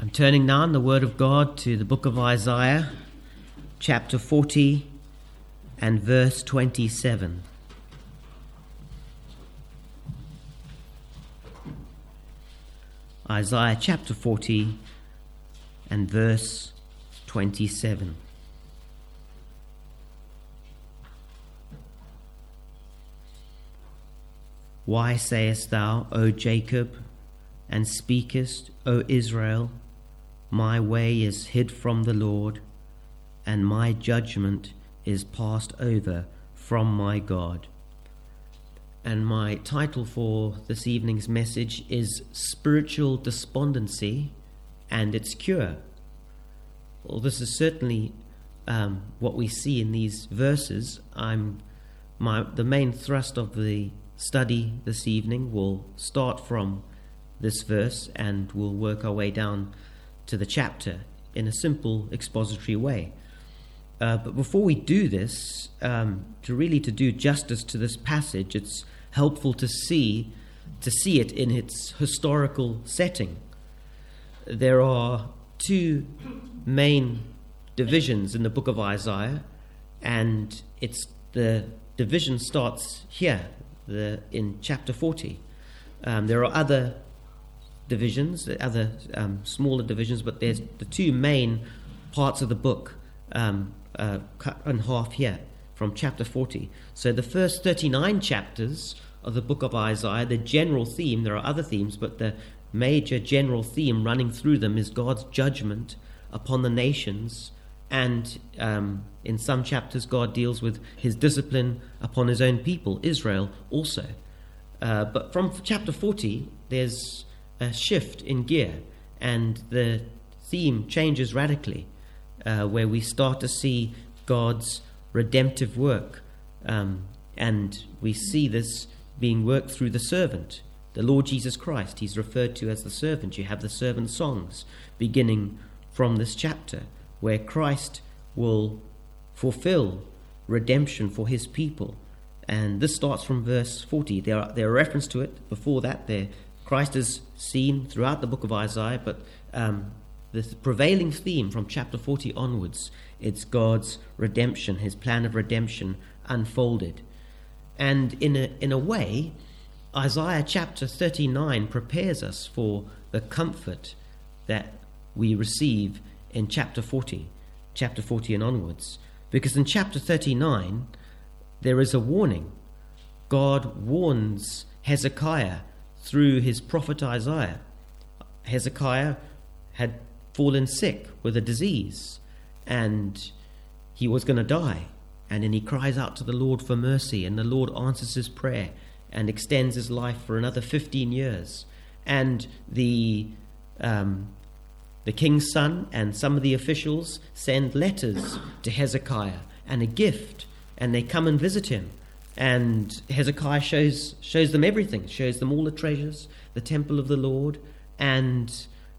I'm turning now in the Word of God to the book of Isaiah, chapter 40 and verse 27. Isaiah chapter 40 and verse 27. Why sayest thou, O Jacob, and speakest, O Israel, my way is hid from the Lord, and my judgment is passed over from my God. And my title for this evening's message is Spiritual Despondency and Its Cure. Well, this is certainly what we see in these verses. The main thrust of the study this evening will start from this verse and we'll work our way down to the chapter in a simple expository way. But before we do this, to do justice to this passage, it's helpful to see it in its historical setting. There are two main divisions in the book of Isaiah, and the division starts here, in chapter 40. There are other divisions, other smaller divisions, but there's the two main parts of the book cut in half here from chapter 40. So the first 39 chapters of the book of Isaiah, the general theme, there are other themes, but the major general theme running through them is God's judgment upon the nations, and in some chapters God deals with his discipline upon his own people, Israel also. But from chapter 40, there's a shift in gear, and the theme changes radically, where we start to see God's redemptive work, and we see this being worked through the servant, the Lord Jesus Christ. He's referred to as the servant. You have the servant songs beginning from this chapter, where Christ will fulfill redemption for his people. And this starts from verse 40. There are reference to it before that. Christ is seen throughout the book of Isaiah, but the prevailing theme from chapter 40 onwards, it's God's redemption, his plan of redemption unfolded. And in a way, Isaiah chapter 39 prepares us for the comfort that we receive in chapter 40 and onwards. Because in chapter 39, there is a warning. God warns Hezekiah through his prophet Isaiah. Hezekiah had fallen sick with a disease, and he was going to die. And then he cries out to the Lord for mercy, and the Lord answers his prayer and extends his life for another 15 years. And the king's son and some of the officials send letters to Hezekiah and a gift, and they come and visit him. And Hezekiah shows them everything, shows them all the treasures, the temple of the Lord, and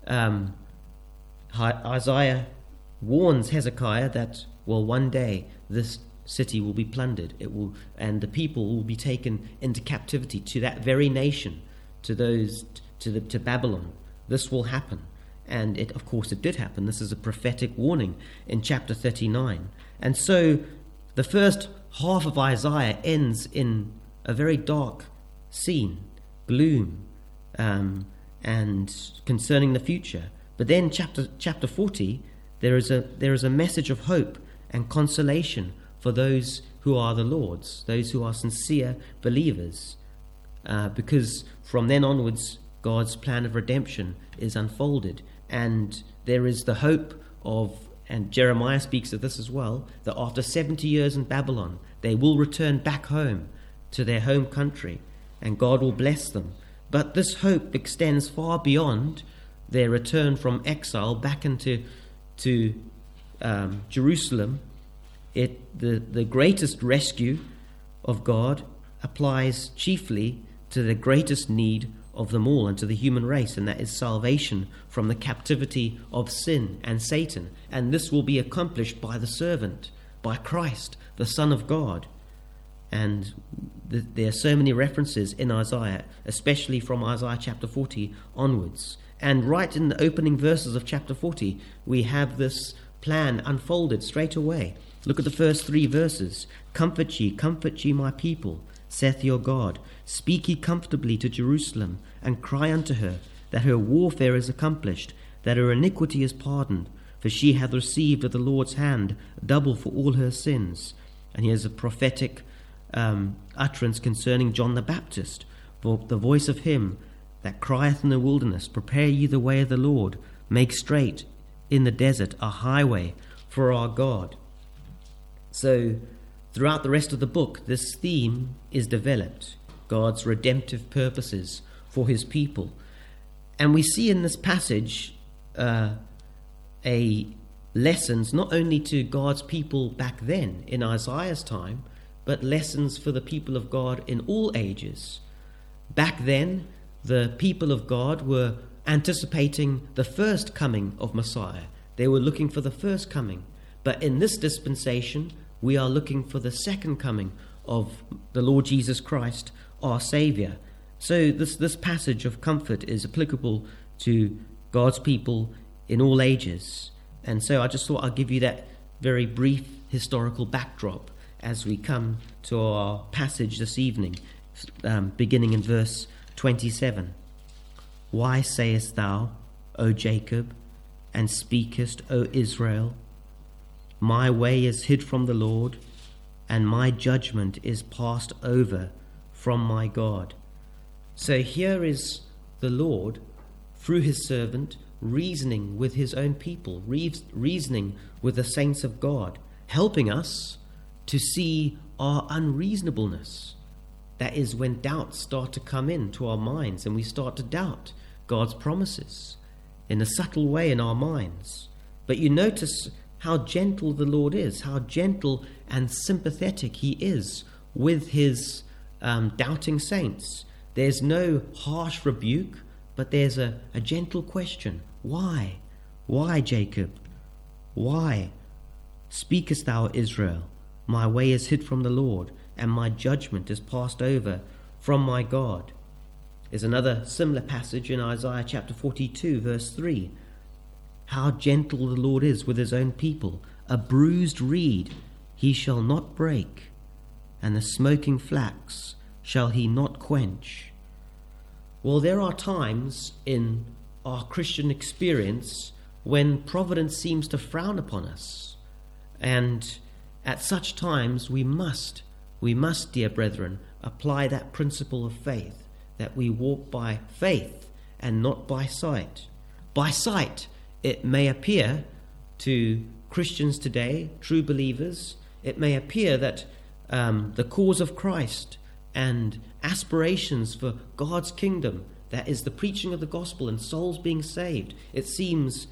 Isaiah warns Hezekiah that, well, one day this city will be plundered. And the people will be taken into captivity to that very nation, to Babylon. This will happen. And of course it did happen. This is a prophetic warning in chapter 39. And so the first half of Isaiah ends in a very dark scene, gloom, and concerning the future. But then chapter 40, there is a message of hope and consolation for those who are the Lord's, those who are sincere believers, because from then onwards, God's plan of redemption is unfolded, and there is the hope of, and Jeremiah speaks of this as well, that after 70 years in Babylon, they will return back home to their home country, and God will bless them. But this hope extends far beyond their return from exile back into Jerusalem. The greatest rescue of God applies chiefly to the greatest need of them all and to the human race, and that is salvation from the captivity of sin and Satan. And this will be accomplished by the servant, by Christ, the Son of God. And there are so many references in Isaiah, especially from Isaiah chapter 40 onwards. And right in the opening verses of chapter 40, we have this plan unfolded straight away. Look at the first 3 verses. Comfort ye, my people, saith your God. Speak ye comfortably to Jerusalem, and cry unto her, that her warfare is accomplished, that her iniquity is pardoned, for she hath received of the Lord's hand double for all her sins. And here's a prophetic utterance concerning John the Baptist. For the voice of him that crieth in the wilderness, prepare ye the way of the Lord, make straight in the desert a highway for our God. So throughout the rest of the book, this theme is developed, God's redemptive purposes for his people. And we see in this passage lessons not only to God's people back then in Isaiah's time, but lessons for the people of God in all ages. Back then, the people of God were anticipating the first coming of Messiah. They were looking for the first coming. But in this dispensation, we are looking for the second coming of the Lord Jesus Christ, our Saviour. So this passage of comfort is applicable to God's people in all ages. And so I just thought I'd give you that very brief historical backdrop as we come to our passage this evening, beginning in verse 27. Why sayest thou, O Jacob, and speakest, O Israel, my way is hid from the Lord, and my judgment is passed over from my God. So here is the Lord, through his servant, reasoning with his own people, reasoning with the saints of God, helping us to see our unreasonableness. That is when doubts start to come into our minds and we start to doubt God's promises in a subtle way in our minds. But you notice how gentle the Lord is, how gentle and sympathetic he is with his doubting saints. There's no harsh rebuke, but there's a gentle question. Why? Why, Jacob? Why? Speakest thou, Israel? My way is hid from the Lord, and my judgment is passed over from my God. There's another similar passage in Isaiah chapter 42, verse 3. How gentle the Lord is with his own people. A bruised reed he shall not break, and the smoking flax shall he not quench. Well, there are times in our Christian experience when providence seems to frown upon us. And at such times we must, dear brethren, apply that principle of faith, that we walk by faith and not by sight. By sight, it may appear to Christians today, true believers, it may appear that the cause of Christ and aspirations for God's kingdom, that is the preaching of the gospel and souls being saved, it seems,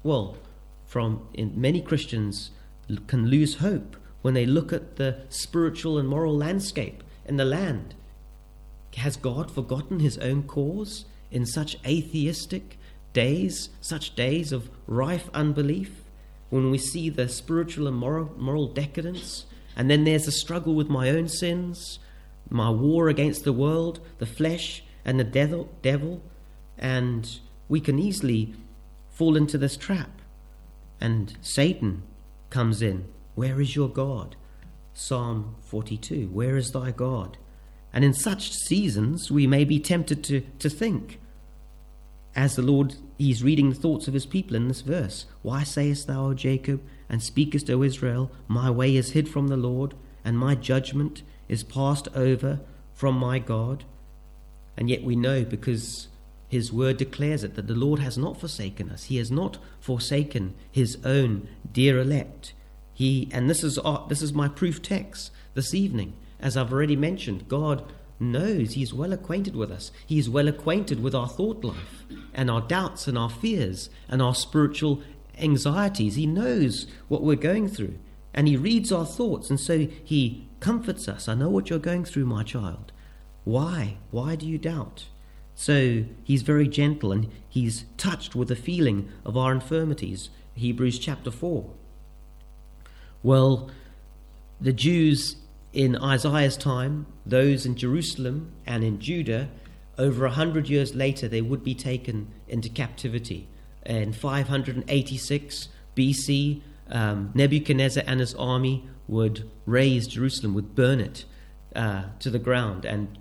many Christians can lose hope when they look at the spiritual and moral landscape in the land. Has God forgotten his own cause in such atheistic days, such days of rife unbelief, when we see the spiritual and moral decadence, and then there's a struggle with my own sins, my war against the world, the flesh, and the devil, and we can easily fall into this trap. And Satan comes in. Where is your God? Psalm 42, where is thy God? And in such seasons we may be tempted to think, as the Lord, he's reading the thoughts of his people in this verse. Why sayest thou, O Jacob, and speakest, O Israel, my way is hid from the Lord, and my judgment is passed over from my God? And yet we know, because his word declares it, that the Lord has not forsaken us. He has not forsaken his own dear elect. This is my proof text this evening. As I've already mentioned, God knows, he's well acquainted with us. He's well acquainted with our thought life and our doubts and our fears and our spiritual anxieties. He knows what we're going through, and he reads our thoughts, and so he comforts us. I know what you're going through, my child. Why? Why do you doubt? So he's very gentle, and he's touched with the feeling of our infirmities. Hebrews chapter 4. Well, the Jews in Isaiah's time, those in Jerusalem and in Judah, over 100 years later, they would be taken into captivity. In 586 BC, Nebuchadnezzar and his army would raze Jerusalem, would burn it to the ground, and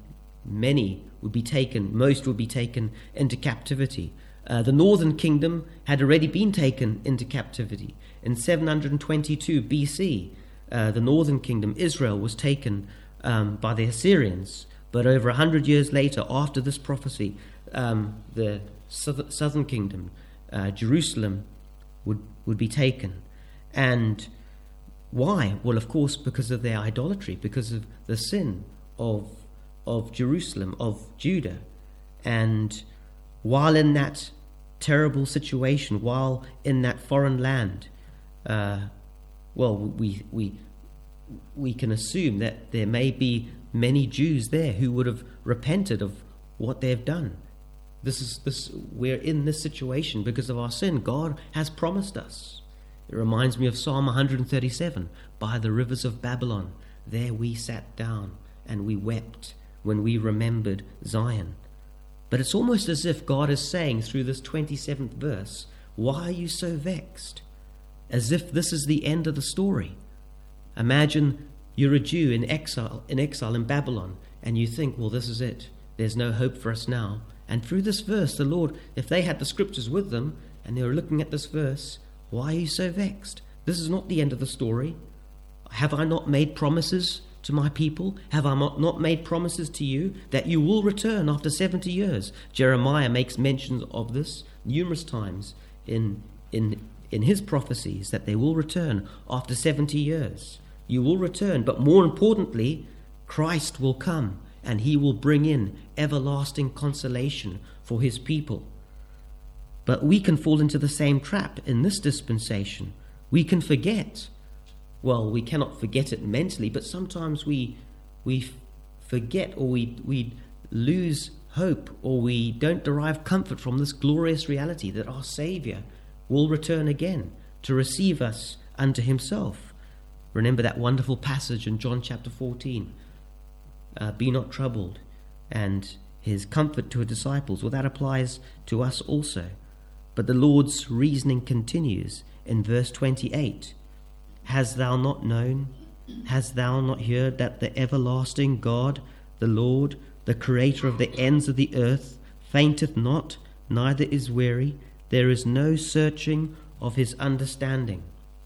most would be taken into captivity. The northern kingdom had already been taken into captivity. In 722 BC, the northern kingdom, Israel, was taken by the Assyrians. But over 100 years later, after this prophecy, the southern kingdom, Jerusalem, would be taken. And why? Well, of course, because of their idolatry, because of the sin of Jerusalem, of Judah. And while in that terrible situation, while in that foreign land, we can assume that there may be many Jews there who would have repented of what they have done. We're in this situation because of our sin. God has promised us. It reminds me of Psalm 137, by the rivers of Babylon, there we sat down and we wept when we remembered Zion. But it's almost as if God is saying through this 27th verse, why are you so vexed? As if this is the end of the story. Imagine you're a Jew in exile in Babylon, and you think, well, this is it. There's no hope for us now. And through this verse, the Lord, if they had the scriptures with them, and they were looking at this verse, why are you so vexed? This is not the end of the story. Have I not made promises to my people? Have I not made promises to you that you will return after 70 years? Jeremiah makes mention of this numerous times in his prophecies, that they will return after 70 years. You will return, but more importantly, Christ will come, and he will bring in everlasting consolation for his people. But we can fall into the same trap in this dispensation. We can forget. Well, we cannot forget it mentally, but sometimes we forget, or we lose hope, or we don't derive comfort from this glorious reality that our Saviour will return again to receive us unto himself. Remember that wonderful passage in John chapter 14. Be not troubled, and his comfort to his disciples. Well, that applies to us also. But the Lord's reasoning continues in verse 28. Hast thou not known? Hast thou not heard that the everlasting God, the Lord, the creator of the ends of the earth, fainteth not, neither is weary? There is no searching of his understanding.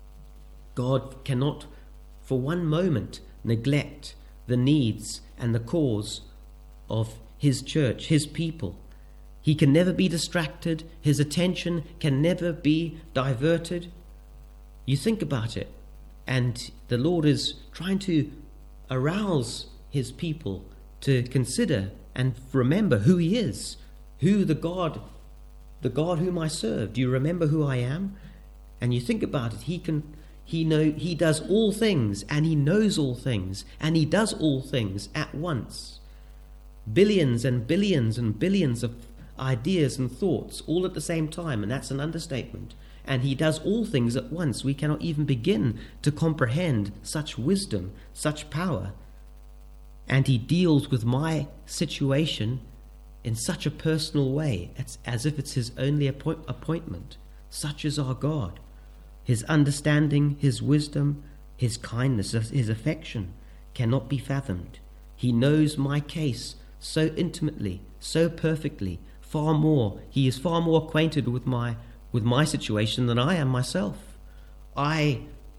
God cannot for one moment neglect the needs and the cause of his church, his people. He can never be distracted. His attention can never be diverted. You think about it, and the Lord is trying to arouse his people to consider and remember who he is, who the God whom I serve. Do you remember who I am? And you think about it, he does all things, and he knows all things, and he does all things at once. Billions and billions and billions of ideas and thoughts all at the same time, and that's an understatement. And he does all things at once. We cannot even begin to comprehend such wisdom, such power. And he deals with my situation in such a personal way. It's as if it's his only appointment. Such is our God. His understanding, his wisdom, his kindness, his affection cannot be fathomed. He knows my case so intimately, so perfectly, far more. He is far more acquainted with my situation than I am myself. I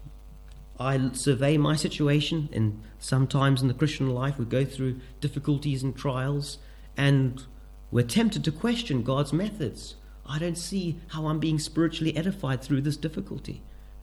survey my situation, and sometimes in the Christian life we go through difficulties and trials, and we're tempted to question God's methods. I don't see how I'm being spiritually edified through this difficulty.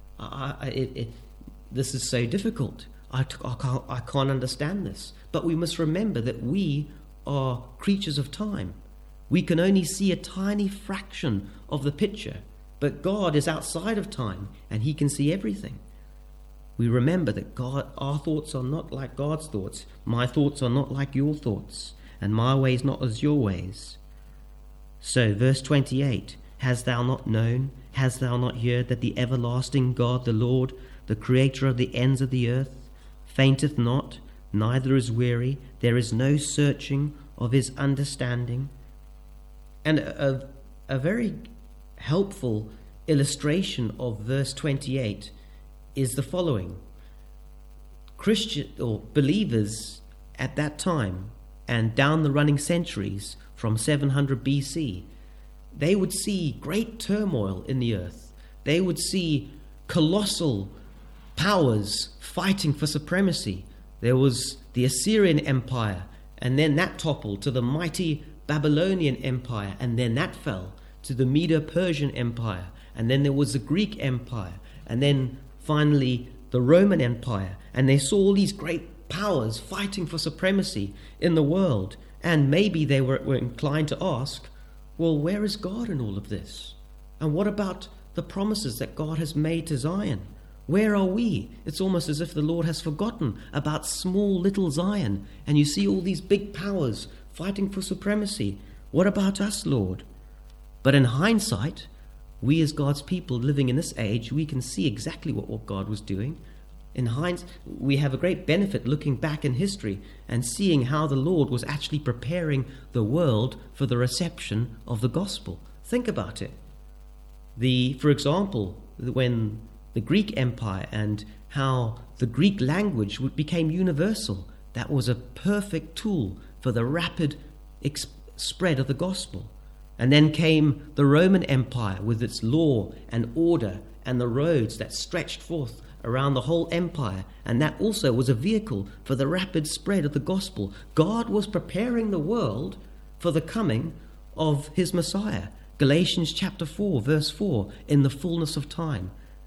This is so difficult. I can't understand this. But we must remember that we are creatures of time. We can only see a tiny fraction of the picture, but God is outside of time, and he can see everything. We remember that our thoughts are not like God's thoughts. My thoughts are not like your thoughts, and my ways not as your ways. So, verse 28, hast thou not known, hast thou not heard that the everlasting God, the Lord, the creator of the ends of the earth, fainteth not, neither is weary, there is no searching of his understanding. And a very helpful illustration of verse 28 is the following. Christian or believers at that time and down the running centuries from 700 BC, they would see great turmoil in the earth. They would see colossal powers fighting for supremacy. There was the Assyrian Empire, and then that toppled to the mighty Babylonian Empire, and then that fell to the Medo-Persian Empire, and then there was the Greek Empire, and then finally the Roman Empire. And they saw all these great powers fighting for supremacy in the world, and maybe they were inclined to ask, well, where is God in all of this? And what about the promises that God has made to Zion? Where are we? It's almost as if the Lord has forgotten about small little Zion, and you see all these big powers fighting for supremacy. What about us, Lord? But in hindsight, we as God's people living in this age, we can see exactly what God was doing. In hindsight, we have a great benefit looking back in history and seeing how the Lord was actually preparing the world for the reception of the gospel. Think about it. For example, when the Greek Empire and how the Greek language became universal, that was a perfect tool for the rapid spread of the gospel. And then came the Roman Empire with its law and order and the roads that stretched forth around the whole empire, and that also was a vehicle for the rapid spread of the gospel. God was preparing the world for the coming of his Messiah. Galatians chapter 4, verse 4, in the fullness of time,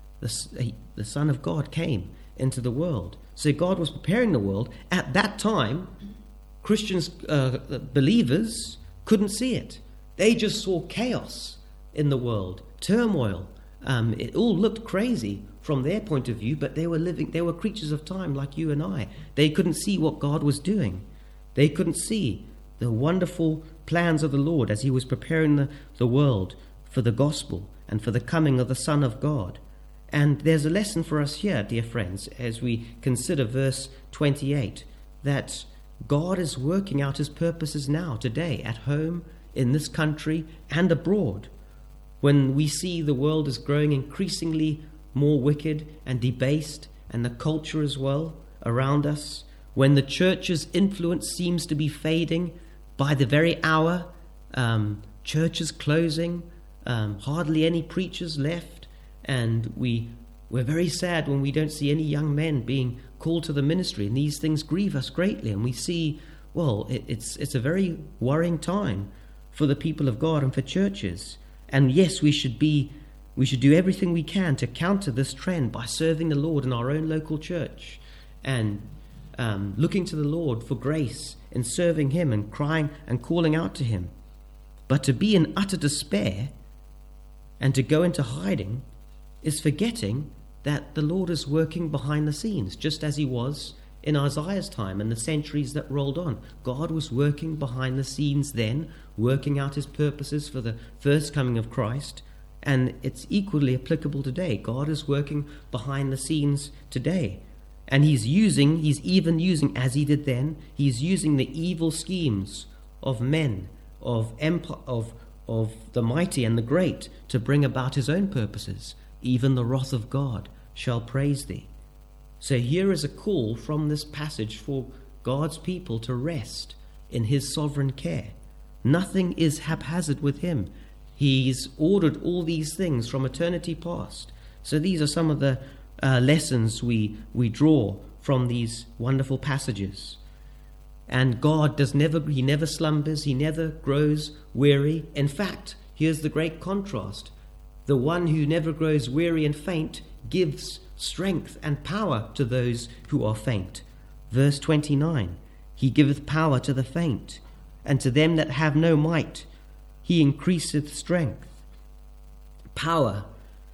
the Son of God came into the world. So God was preparing the world. At that time, Christians, believers, couldn't see it. They just saw chaos in the world, turmoil. It all looked crazy from their point of view, but they were creatures of time like you and I. They couldn't see what God was doing. They couldn't see the wonderful plans of the Lord as he was preparing the world for the gospel and for the coming of the Son of God. And there's a lesson for us here, dear friends, as we consider verse 28, that God is working out his purposes now, today, at home, in this country, and abroad. When we see the world is growing increasingly more wicked and debased, and the culture as well around us, when the church's influence seems to be fading by the very hour, churches closing, hardly any preachers left, and we're very sad when we don't see any young men being called to the ministry, and these things grieve us greatly, and we see, well, it's a very worrying time for the people of God and for churches. And yes, we should do everything we can to counter this trend by serving the Lord in our own local church and looking to the Lord for grace in serving him and crying and calling out to him. But to be in utter despair and to go into hiding is forgetting that the Lord is working behind the scenes, just as he was in Isaiah's time and the centuries that rolled on. God was working behind the scenes then, working out his purposes for the first coming of Christ, and it's equally applicable today. God is working behind the scenes today, and he's even using, as he did then, he's using the evil schemes of men, of the mighty and the great, to bring about his own purposes. Even the wrath of God shall praise thee. So here is a call from this passage for God's people to rest in his sovereign care. Nothing is haphazard with him. He's ordered all these things from eternity past. So these are some of the lessons we draw from these wonderful passages. And God he never slumbers, he never grows weary. In fact, here's the great contrast. The one who never grows weary and faint gives strength and power to those who are faint. Verse 29, he giveth power to the faint, and to them that have no might he increaseth strength. Power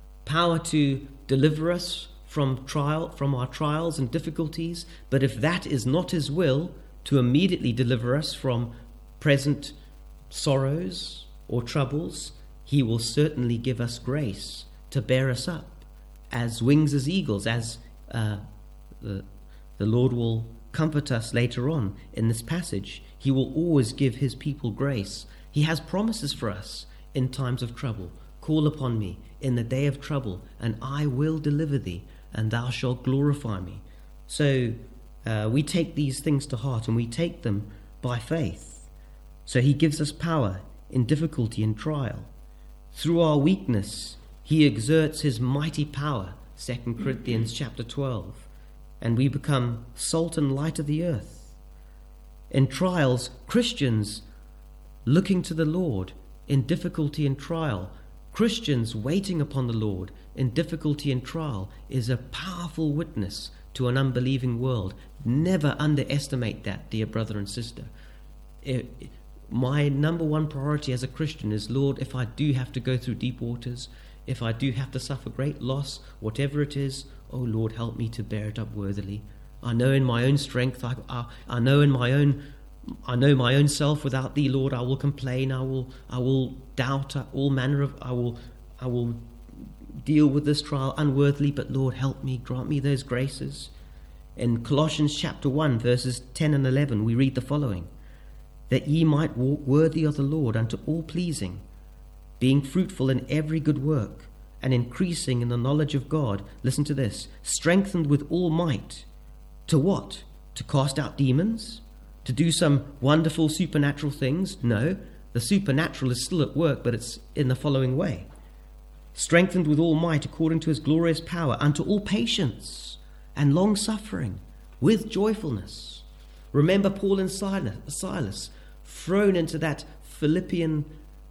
to deliver us from our trials and difficulties, but if that is not his will, to immediately deliver us from present sorrows or troubles, he will certainly give us grace to bear us up as wings as eagles, as the Lord will comfort us later on in this passage. He will always give his people grace. He has promises for us in times of trouble. Call upon me in the day of trouble, and I will deliver thee, and thou shalt glorify me. So we take these things to heart, and we take them by faith. So he gives us power in difficulty and trial. Through our weakness, he exerts his mighty power, 2 Corinthians chapter 12, and we become salt and light of the earth. In trials, Christians looking to the Lord in difficulty and trial, Christians waiting upon the Lord in difficulty and trial, is a powerful witness to an unbelieving world. Never underestimate that, dear brother and sister. My number one priority as a Christian is, Lord, if I do have to go through deep waters, if I do have to suffer great loss, whatever it is, oh Lord, help me to bear it up worthily. I know in my own strength, I know my own self. Without thee, Lord, I will complain. I will doubt all manner of. I will deal with this trial unworthily. But Lord, help me, grant me those graces. In Colossians chapter 1, verses 10 and 11, we read the following: that ye might walk worthy of the Lord unto all pleasing, being fruitful in every good work, and increasing in the knowledge of God. Listen to this: strengthened with all might. To what? To cast out demons? To do some wonderful supernatural things? No, the supernatural is still at work, but it's in the following way: strengthened with all might according to his glorious power, unto all patience and long suffering with joyfulness. Remember Paul and Silas thrown into that Philippi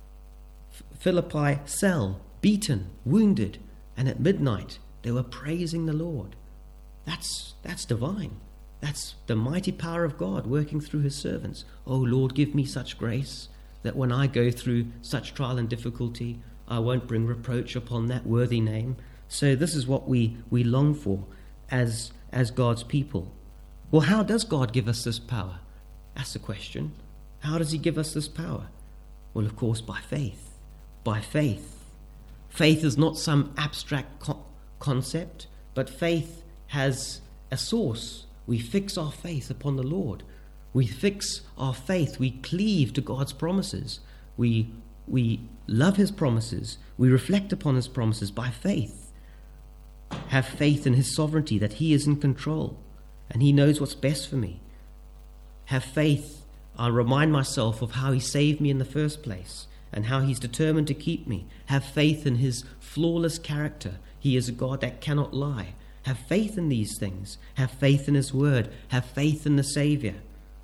cell, beaten, wounded, and at midnight they were praising the Lord. That's divine. That's the mighty power of God working through his servants. Oh Lord, give me such grace that when I go through such trial and difficulty, I won't bring reproach upon that worthy name. So this is what we long for as God's people. Well, how does God give us this power? That's the question. How does he give us this power? Well, of course, by faith. By faith. Faith is not some abstract concept, but faith has a source. We fix our faith upon the Lord. We fix our faith. We cleave to God's promises. We love his promises. We reflect upon his promises by faith. Have faith in his sovereignty, that he is in control and he knows what's best for me. Have faith. I remind myself of how he saved me in the first place and how he's determined to keep me. Have faith in his flawless character. He is a God that cannot lie. Have faith in these things. Have faith in his word. Have faith in the Savior.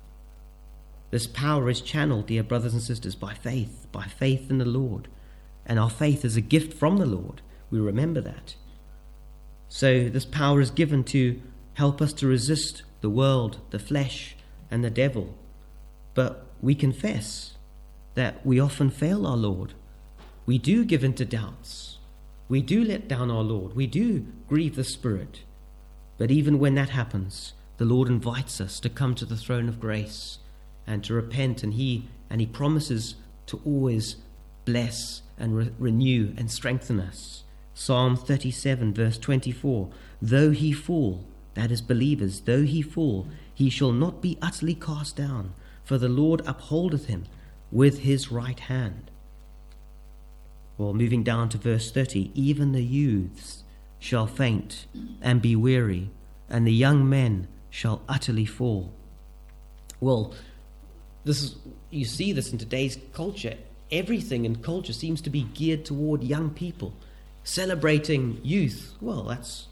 This power is channeled, dear brothers and sisters, by faith in the Lord. And our faith is a gift from the Lord. We remember that. So this power is given to help us to resist the world, the flesh, and the devil. But we confess that we often fail our Lord. We do give in to doubts. We do let down our Lord. We do grieve the Spirit. But even when that happens, the Lord invites us to come to the throne of grace and to repent, and he promises to always bless and renew and strengthen us. Psalm 37 verse 24: though he fall, that is believers, though he fall, he shall not be utterly cast down, for the Lord upholdeth him with his right hand. Well, moving down to verse 30, even the youths shall faint and be weary, and the young men shall utterly fall. Well, you see this in today's culture. Everything in culture seems to be geared toward young people, celebrating youth. Well, that's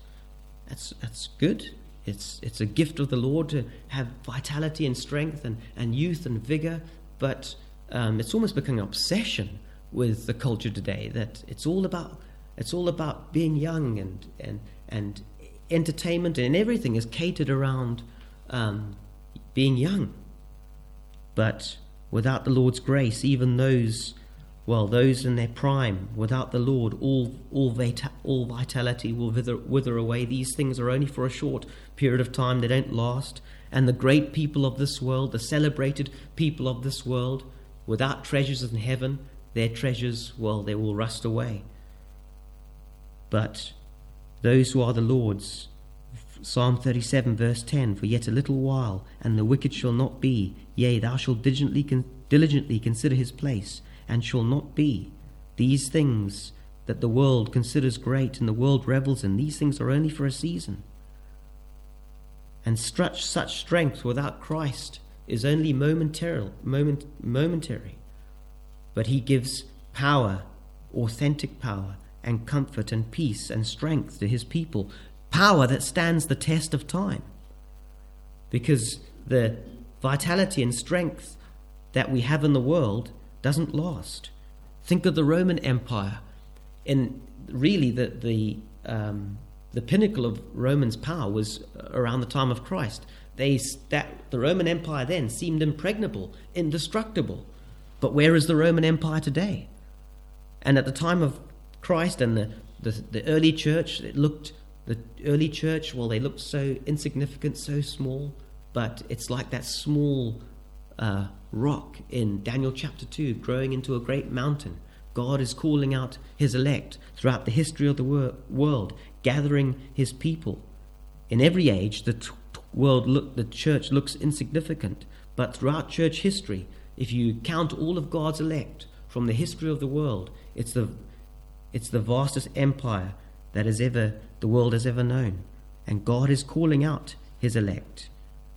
good. It's a gift of the Lord to have vitality and strength and youth and vigor, but it's almost becoming an obsession with the culture today, that it's all about being young, and entertainment and everything is catered around being young. But without the Lord's grace, even those in their prime, without the Lord, all vitality will wither away. These things are only for a short period of time. They don't last. And the great people of this world, the celebrated people of this world, without treasures in heaven, their treasures, they will rust away. But those who are the Lord's, Psalm 37 verse 10, for yet a little while, and the wicked shall not be. Yea, thou shalt diligently consider his place, and shall not be. These things that the world considers great and the world revels in, these things are only for a season. And such strength without Christ is only momentary. But he gives power, authentic power, and comfort and peace and strength to his people. Power that stands the test of time. Because the vitality and strength that we have in the world doesn't last. Think of the Roman Empire. And really the pinnacle of Romans' power was around the time of Christ. The Roman Empire then seemed impregnable, indestructible. But where is the Roman Empire today? And at the time of Christ and the early church, they looked so insignificant, so small, but it's like that small rock in Daniel chapter 2 growing into a great mountain. God is calling out his elect throughout the history of the world, gathering his people. In every age, the church looks insignificant, but throughout church history, if you count all of God's elect from the history of the world, it's the vastest empire that the world has ever known. And God is calling out his elect.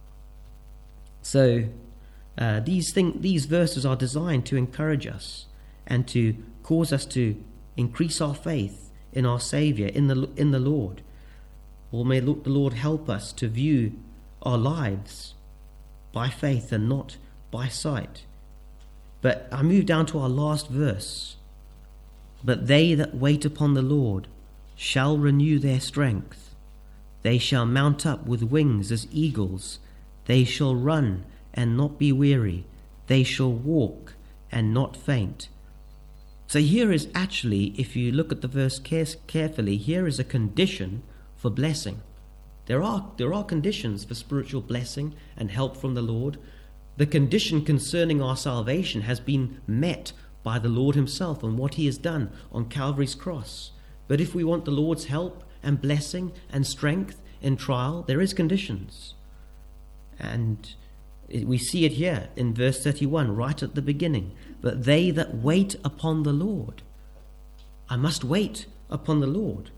So these verses are designed to encourage us and to cause us to increase our faith in our Saviour, in the Lord. Or may the Lord help us to view our lives by faith and not by sight. But I move down to our last verse. But they that wait upon the Lord shall renew their strength. They shall mount up with wings as eagles. They shall run and not be weary. They shall walk and not faint. So here is actually, if you look at the verse carefully, here is a condition for blessing. There are conditions for spiritual blessing and help from the Lord. The condition concerning our salvation has been met by the Lord himself and what he has done on Calvary's cross. But if we want the Lord's help and blessing and strength in trial, there is conditions. And we see it here in verse 31, right at the beginning. But they that wait upon the Lord. I must wait upon the Lord.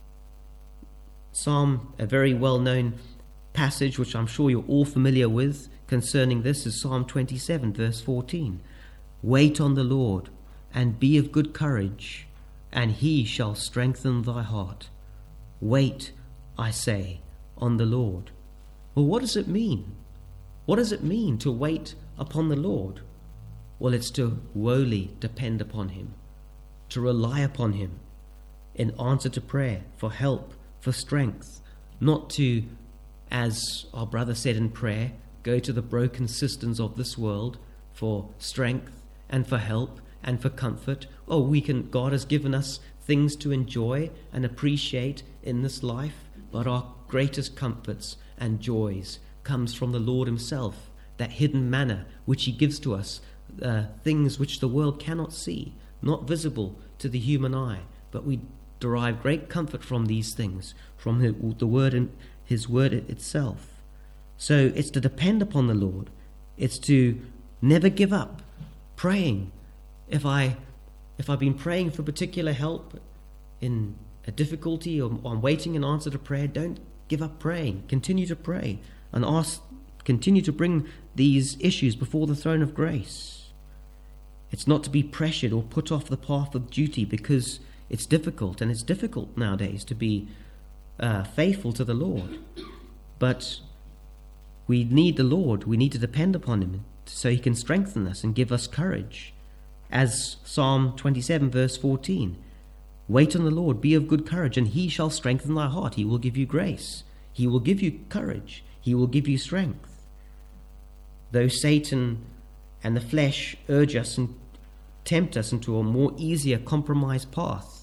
A very well-known passage, which I'm sure you're all familiar with concerning this, is Psalm 27, verse 14. Wait on the Lord, and be of good courage, and he shall strengthen thy heart. Wait, I say, on the Lord. Well, what does it mean? What does it mean to wait upon the Lord? Well, it's to wholly depend upon him, to rely upon him in answer to prayer, for help, for strength, not to, as our brother said in prayer, go to the broken cisterns of this world for strength and for help and for comfort. God has given us things to enjoy and appreciate in this life, but our greatest comforts and joys comes from the Lord himself, that hidden manna which he gives to us, things which the world cannot see, not visible to the human eye, but we derive great comfort from these things, from the word and his word itself. So it's to depend upon the Lord. It's to never give up praying. If I've been praying for particular help in a difficulty, or I'm waiting an answer to prayer, don't give up praying. Continue to pray and continue to bring these issues before the throne of grace. It's not to be pressured or put off the path of duty because it's difficult, and it's difficult nowadays to be faithful to the Lord. But we need the Lord. We need to depend upon him so he can strengthen us and give us courage. As Psalm 27 verse 14, wait on the Lord, be of good courage, and he shall strengthen thy heart. He will give you grace. He will give you courage. He will give you strength. Though Satan and the flesh urge us and tempt us into a more easier compromised path,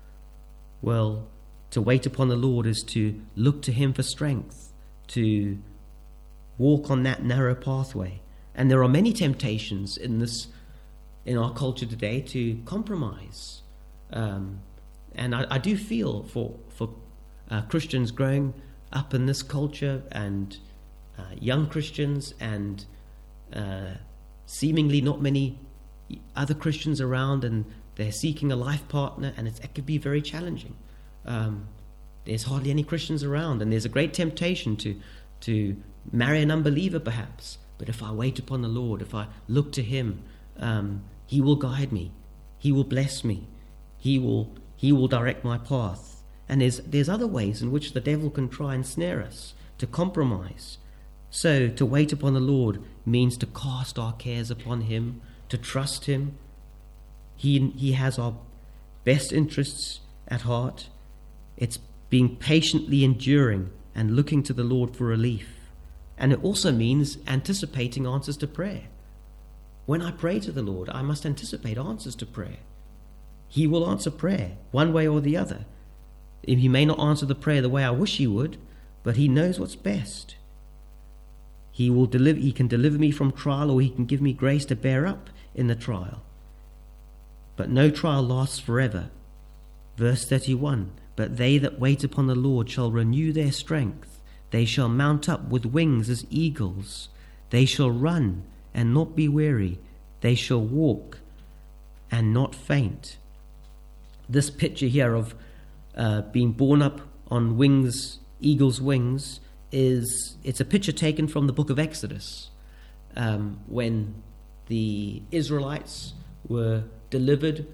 well, to wait upon the Lord is to look to him for strength, to walk on that narrow pathway. And there are many temptations in our culture today to compromise. And I do feel for Christians growing up in this culture, and young Christians, and seemingly not many other Christians around, and they're seeking a life partner, and it could be very challenging. There's hardly any Christians around, and there's a great temptation to marry an unbeliever perhaps. But if I wait upon the Lord, if I look to him, he will guide me, he will bless me, he will direct my path. And there's other ways in which the devil can try and snare us, to compromise. So to wait upon the Lord means to cast our cares upon him, to trust him. He has our best interests at heart. It's being patiently enduring and looking to the Lord for relief. And it also means anticipating answers to prayer. When I pray to the Lord, I must anticipate answers to prayer. He will answer prayer one way or the other. He may not answer the prayer the way I wish he would, but he knows what's best. He can deliver me from trial, or he can give me grace to bear up in the trial. But no trial lasts forever. Verse 31, but they that wait upon the Lord shall renew their strength. They shall mount up with wings as eagles. They shall run and not be weary. They shall walk and not faint. This picture here of being borne up on wings, eagle's wings, it's a picture taken from the book of Exodus, when the Israelites were delivered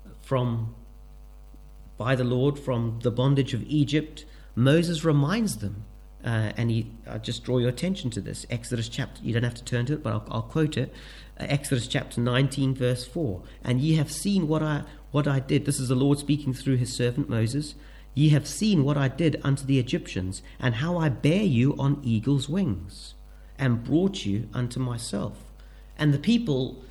by the Lord from the bondage of Egypt. Moses reminds them, and I'll just draw your attention to this. Exodus chapter, you don't have to turn to it, but I'll quote it. Exodus chapter 19, verse 4. And ye have seen what I did. This is the Lord speaking through his servant Moses. Ye have seen what I did unto the Egyptians, and how I bare you on eagle's wings, and brought you unto myself. And the people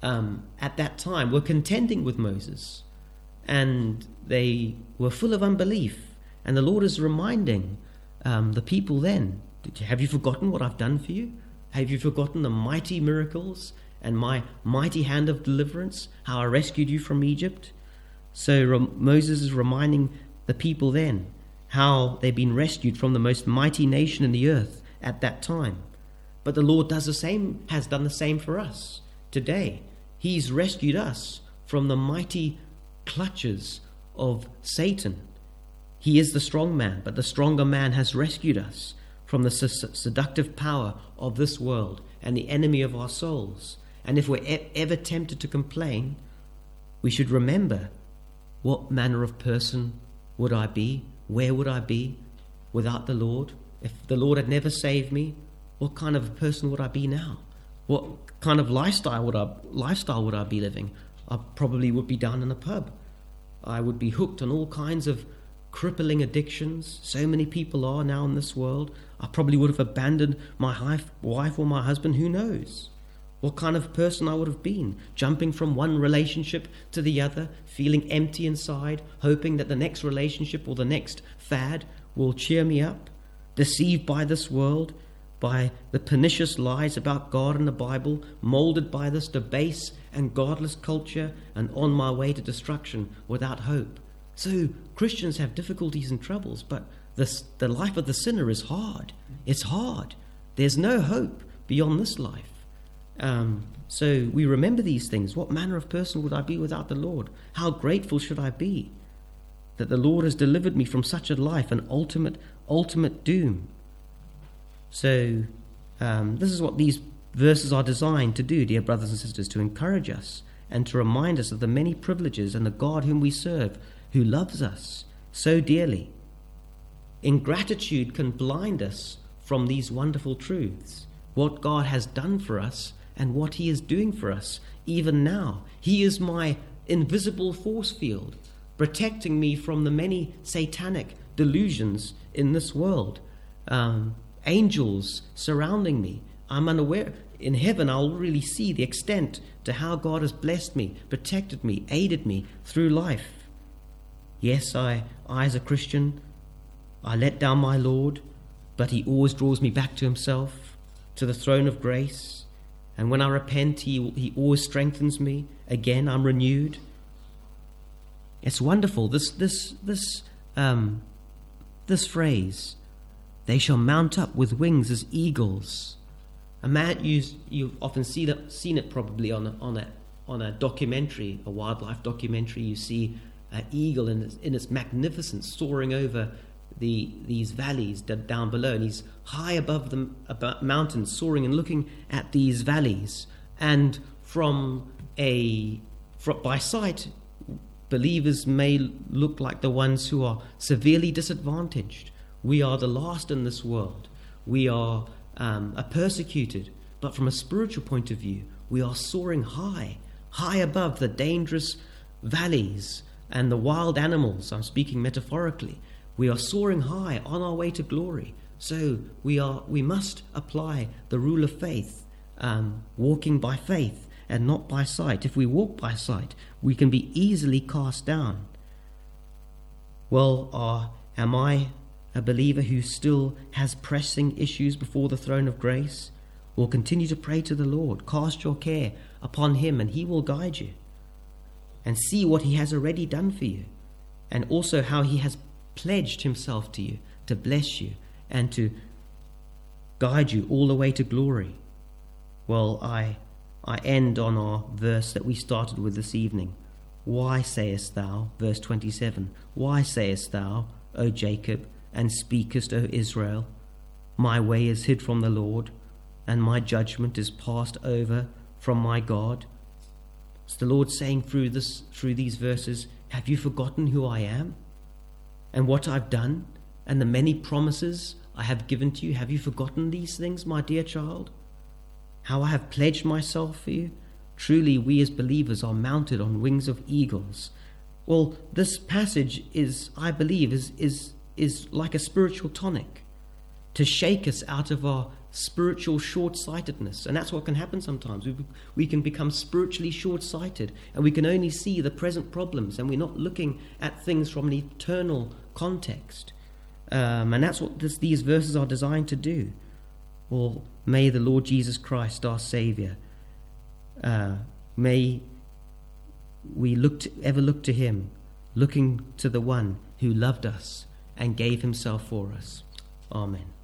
at that time were contending with Moses, and they were full of unbelief. And the Lord is reminding the people then, have you forgotten what I've done for you? Have you forgotten the mighty miracles and my mighty hand of deliverance, how I rescued you from Egypt? So Moses is reminding the people then how they've been rescued from the most mighty nation in the earth at that time. But the Lord has done the same for us today. He's rescued us from the mighty clutches of Satan. He is the strong man, but the stronger man has rescued us from the seductive power of this world and the enemy of our souls. And if we're ever tempted to complain, we should remember, what manner of person would I be? Where would I be without the Lord? If the Lord had never saved me, what kind of a person would I be now? What kind of lifestyle would I be living? I probably would be down in a pub. I would be hooked on all kinds of crippling addictions. So many people are now in this world. I probably would have abandoned my wife or my husband. Who knows what kind of person I would have been, jumping from one relationship to the other, feeling empty inside, hoping that the next relationship or the next fad will cheer me up, deceived by this world, by the pernicious lies about God and the Bible, molded by this debased and godless culture, and on my way to destruction without hope. So Christians have difficulties and troubles, but the life of the sinner is hard. It's hard. There's no hope beyond this life. So we remember these things. What manner of person would I be without the Lord? How grateful should I be that the Lord has delivered me from such a life, an ultimate doom. So this is what these verses are designed to do, dear brothers and sisters, to encourage us and to remind us of the many privileges and the God whom we serve, who loves us so dearly. Ingratitude can blind us from these wonderful truths, what God has done for us and what he is doing for us even now. He is my invisible force field, protecting me from the many satanic delusions in this world. Angels surrounding me. I'm unaware. In heaven, I'll really see the extent to how God has blessed me, protected me, aided me through life. Yes, I as a Christian, I let down my Lord, but he always draws me back to himself, to the throne of grace. And when I repent, he always strengthens me. Again, I'm renewed. It's wonderful. This phrase, They shall mount up with wings as eagles. A man, you've often seen it probably on a documentary, a wildlife documentary. You see an eagle in its magnificence soaring over these valleys down below, and he's high above the mountains, soaring and looking at these valleys. And by sight, believers may look like the ones who are severely disadvantaged. We are the last in this world. We are persecuted. But from a spiritual point of view, we are soaring high above the dangerous valleys and the wild animals. I'm speaking metaphorically. We are soaring high on our way to glory. So we must apply the rule of faith, walking by faith and not by sight. If we walk by sight, we can be easily cast down. Well, am I a believer who still has pressing issues before the throne of grace? Well, continue to pray to the Lord. Cast your care upon him, and he will guide you. And see what he has already done for you, and also how he has pledged himself to you to bless you and to guide you all the way to glory. Well, I end on our verse that we started with this evening. Why sayest thou, verse 27, why sayest thou, O Jacob, and speakest, O Israel, my way is hid from the Lord, and my judgment is passed over from my God? It's the Lord saying through these verses, have you forgotten who I am and what I've done and the many promises I have given to you? Have you forgotten these things, my dear child? How I have pledged myself for you? Truly, we as believers are mounted on wings of eagles. Well, this passage I believe, is like a spiritual tonic to shake us out of our spiritual short-sightedness. And that's what can happen sometimes. We can become spiritually short-sighted, and we can only see the present problems, and we're not looking at things from an eternal context. And that's what these verses are designed to do. Well, may the Lord Jesus Christ, our Saviour, may we ever look to him, looking to the one who loved us and gave himself for us. Amen.